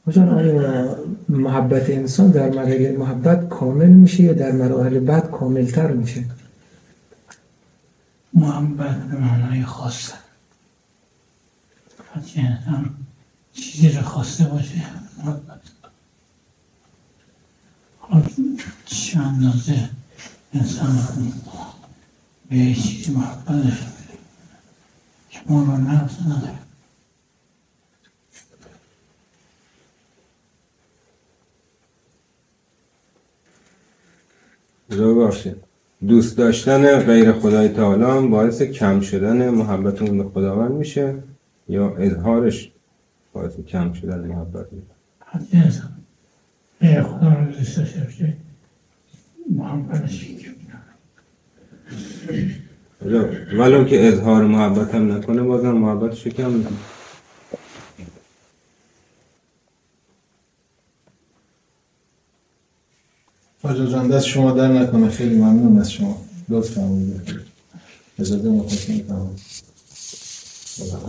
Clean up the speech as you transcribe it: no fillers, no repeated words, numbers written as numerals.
حاجان آیا محبت انسان در مراحل محبت کامل میشه یا در مراحل بعد کاملتر میشه؟ محبت به معنای خاصه. وقتی انسان چیزی رو خواسته باشه محبت. حالا چه اندازه انسان به یه چیزی محبت داشته که ما رو نفس نداره. ببخشید، دوست داشتن غیر خدای تعالی هم باعث کم شدن محبتمون به خداوند میشه یا اظهارش باعث کم شدن محبت میشه؟ وقتی انسان غیر خدا رو دوست داشته باشه محبتش کم میشه. ولو که اظهار محبت هم نکنه بازم محبتش رو کم میکنه. حاجا جان دست شما در نکنه، خیلی ممنون از شما، لطف فرمودید. اجازه مخاطب می‌فرمایید.